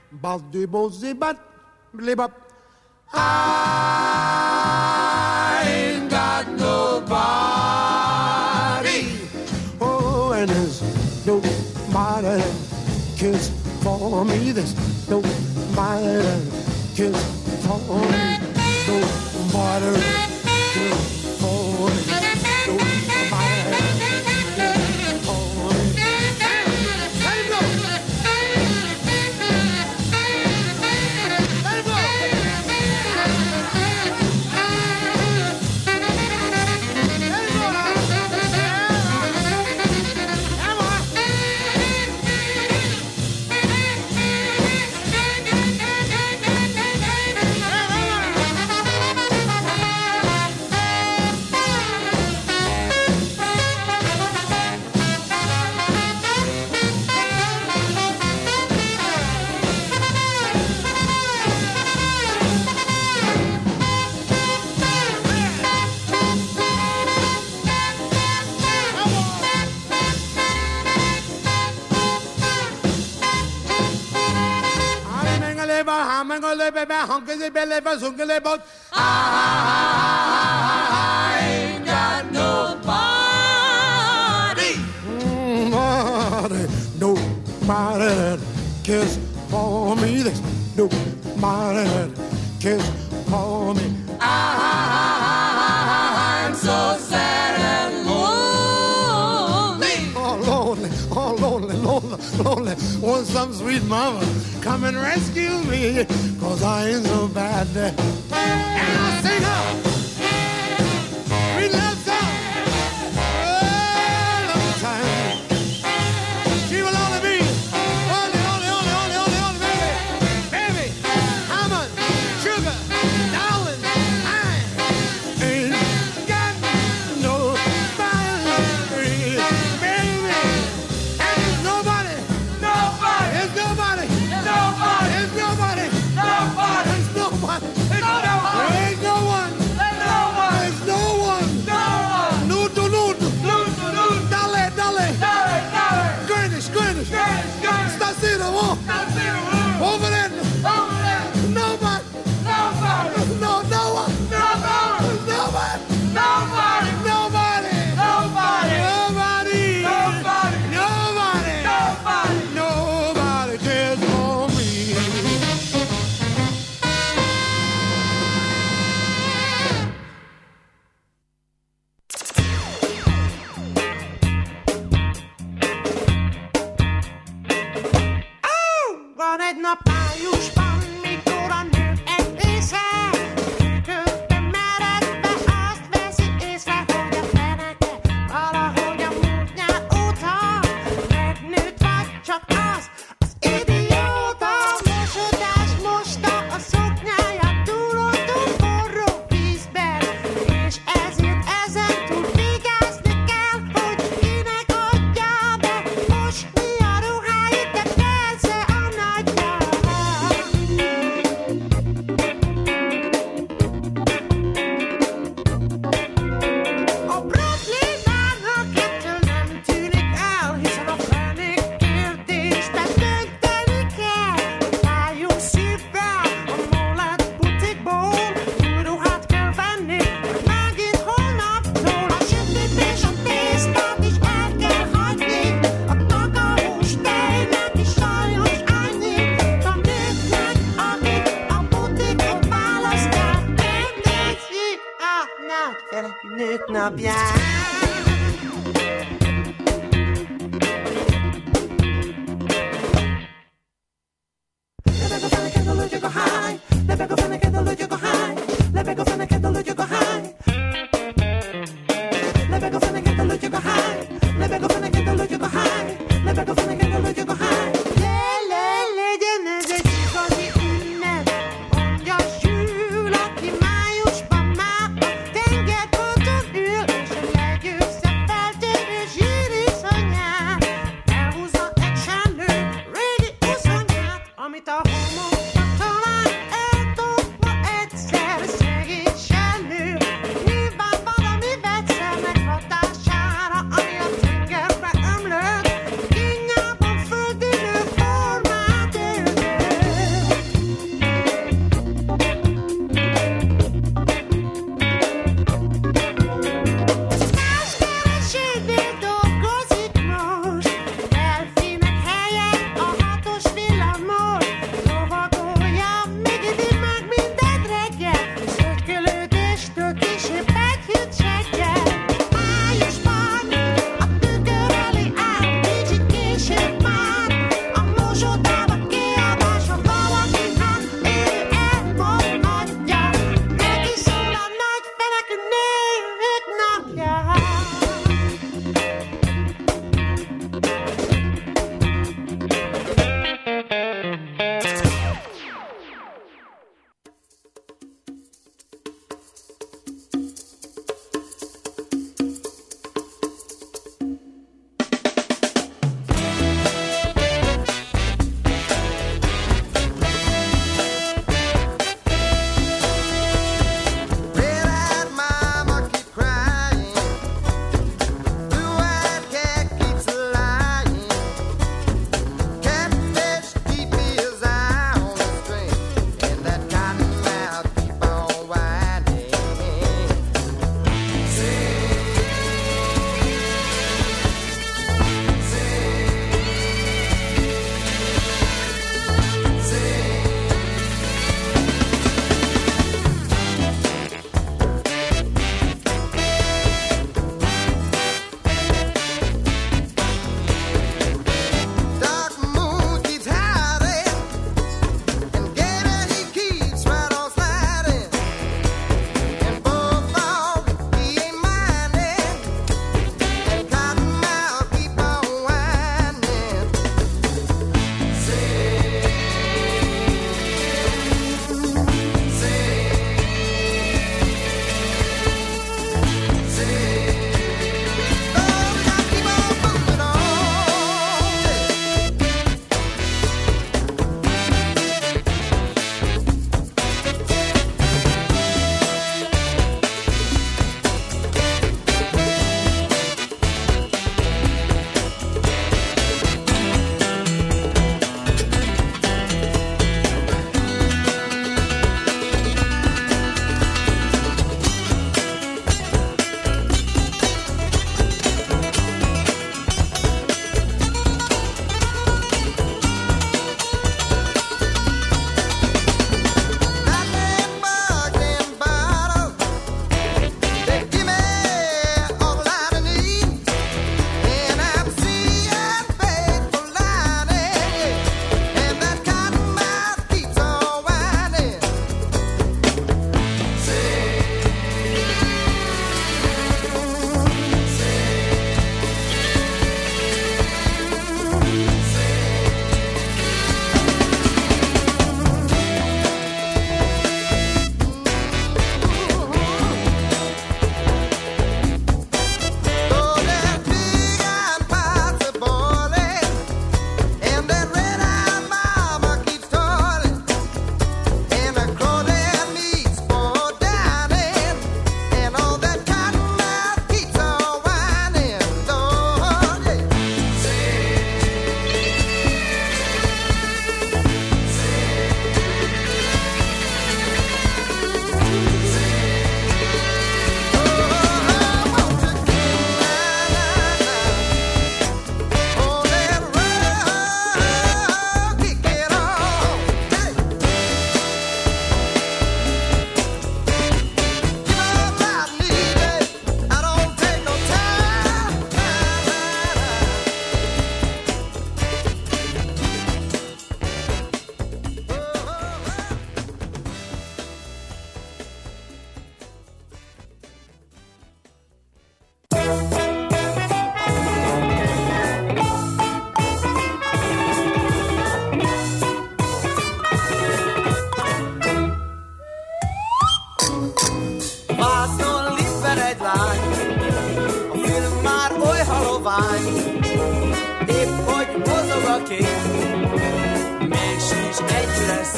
I ain't got nobody. Oh, and there's nobody that cares for me. There's nobody that cares for me. Nobody that cares for me. I ain't got nobody. Nobody that cares for me. There's nobody that cares for me. I'm so sad and lonely. Oh, lonely. Want some sweet mama come and rescue me, 'cause I ain't so bad. And I'll sing up sweet love song. Oh, long time. She will only be only, baby. How much sugar, darling? I ain't got nobody, baby. And there's nobody. There's nobody. There's nobody. There's nobody. There's no one. There's no one. Nudo. Dale. Gurnish. Stasina. Over there. Nobody. No one. Nobody cares for me. Van egy nap májusban, mikor a nők egy része közben meredve azt veszi észre, hogy a feneke valahogy a múlt nyár óta megnőtt, vagy csak az idióta. Mosodás mosta a szoknyáját túl forró vízben, és ezért ezentúl vigyázni kell, hogy kinek adja be mosni a ruháit, de persze a nagyjára. A problémának ettől nem tűnik el, hiszen a fenék kérdésben dönteni kell. Álljunk szívvel a molett butikból, új ruhát kell venni, hogy megint holnaptól a sütőt és a tésztát is el kell hagyni, a kakaós tejnek is sajnos annyi, a nőknek, akik a butikot választják, megnézi a nagyfenekű nők napját. Lebeg a feneked, a lötyög a háj, lebeg a feneked, a lötyög a háj, lebeg a feneked, a lötyög a háj. Lebeg a feneked, a lötyög a háj, lebeg a feneked, a lötyög a háj, lebeg a feneked, a lötyög a háj. Legyen ez egy igazi ünnep, mondja sül, aki májusban már a tengerparton ül, és a legőszebb feltörő zsíriszonyát elhúzza egy sennő régi uszonyát, amit a homokba talán eltolva egyszer szegény sennő. Nyilván valami vegyszernek hatására, ami a tengerbe ömlött, kínjában földülő formát öltött.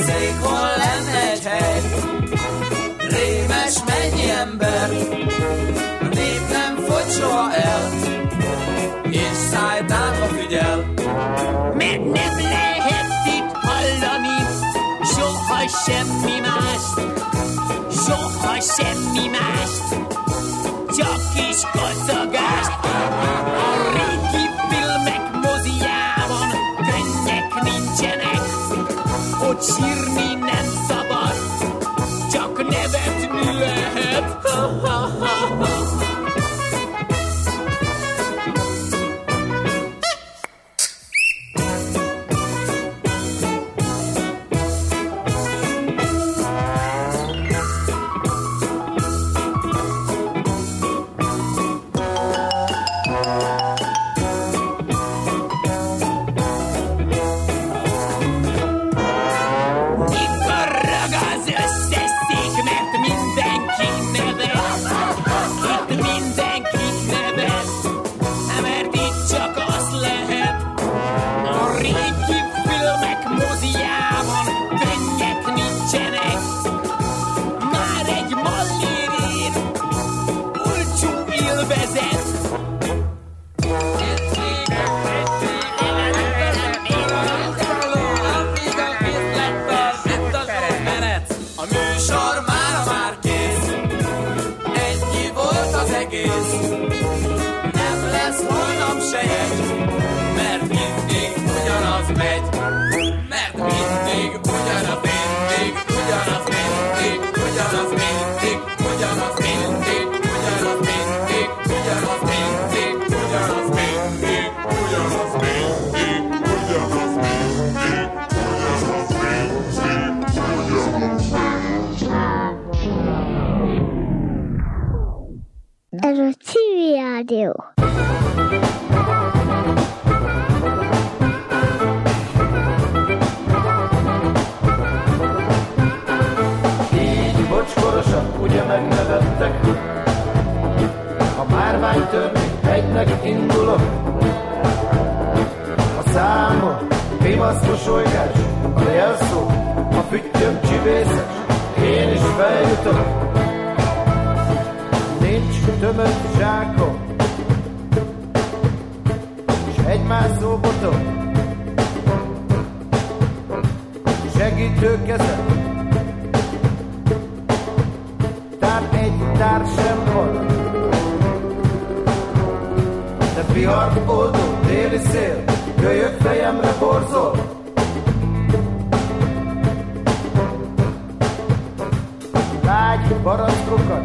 szék, hol lenne egy hely. Rémes mennyi ember, a nép nem fogy soha el, és szájtátva figyel. Mert nem lehet itt hallani soha semmi mást, soha semmi mást, csak kis kacagást. A régi filmek moziában könnyek nincsenek, ott sírni nem szabad, csak nevetni lehet. Ez a Civil Rádió. Így bocskorosak, ugye megnevettek, a márvány törni, egynek indulok. A számom, pimaszkos olygás, a jelszó, a füttyöm csibészes, én is feljutok. Nincs tömött zsákom, s egymászó botom, segítő kezem, tár egy tár sem van, de vihart oldó déli szél, kölyök fejemre borzol. Lágy barackokat,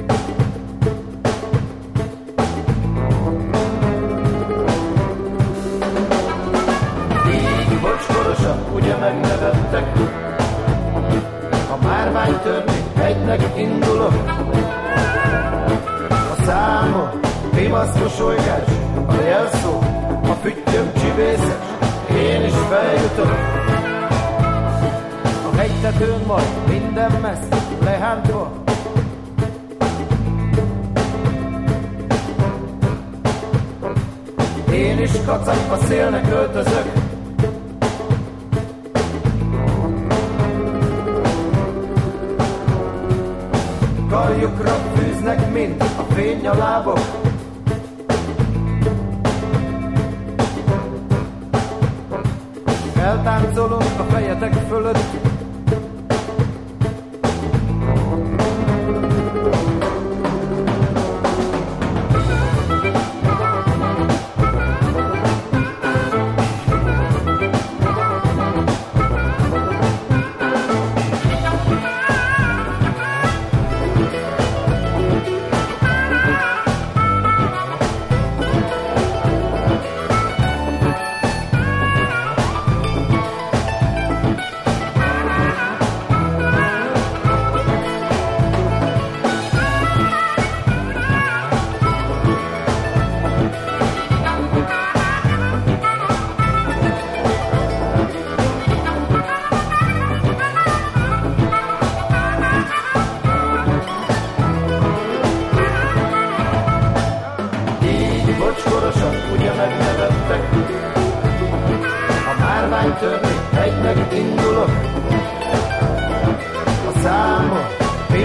így bocskorosak, ugye megnevettek, a márvány törni, egynek indulok. A számom, pimaszkos olygás, a jelszó, a füttyöm csibészes, én is feljutok. A hegytetőn majd minden messze lehántva, én is kacagva szélnek öltözök. Karjukra fűznek, mint a fénynyalábok, eltáncolunk a fejetek fölött.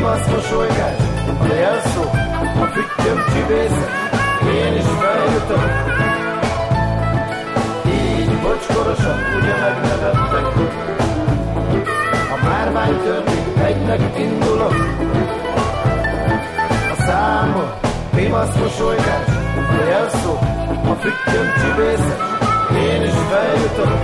Grimasz mosolygás, a jelszó, a füttyöm csibészet, én is feljutok. Így bocskorosan ugye megnevettek. A márvány történt, egynek indulok. A számok, Grimasz mosolygás, a jelszó, a füttyöm csibészet, én is feljutok.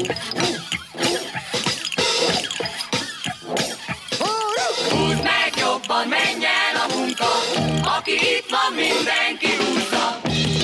Húzd meg jobban, menjen a munka, aki itt van, mindenki húzza.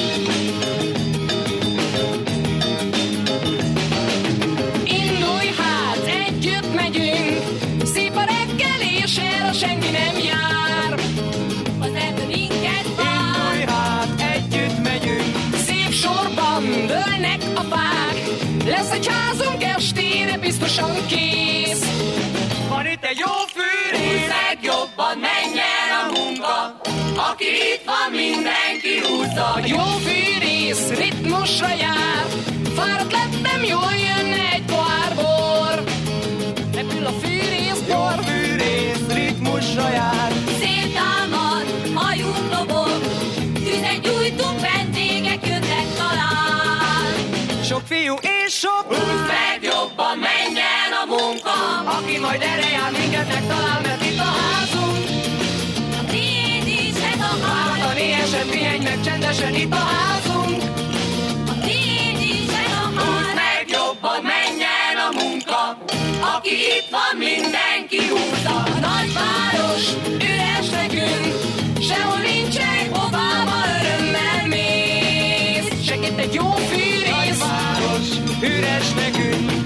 Indulj hát, együtt megyünk, szép a reggelés, erre senki nem jár. Az erdő minket vár. Indulj hát, együtt megyünk, Szép sorban dőlnek a fák, lesz egy házunk estére biztosan kész. van itt egy jó fűrész. Húzd meg jobban, menjen a munka, aki itt van, mindenki húzza. Jó fűrész ritmusra jár, fáradt lettem, jól jönne egy pohár bor. Repül a fűrészbor. Jó fűrész ritmusra jár. Széltámad, hajunk lobog, tüzet gyújtunk, vendégek jönnek talán. Sok fiú és sok húzd meg jobban, menjen a munka, aki majd erre jár, minket megtalál, mert itt a házunk. A tiéd is ez a ház, Mártani eset, pihenj meg csendesen, itt a házunk. a tiéd is ez a Húzd ház. meg jobban, menjen a munka, aki itt van, mindenki húzza. A nagyváros üres nekünk, sehol nincsen, hová örömmel mész. Segít egy jó fűrész, Nagyváros, üres nekünk,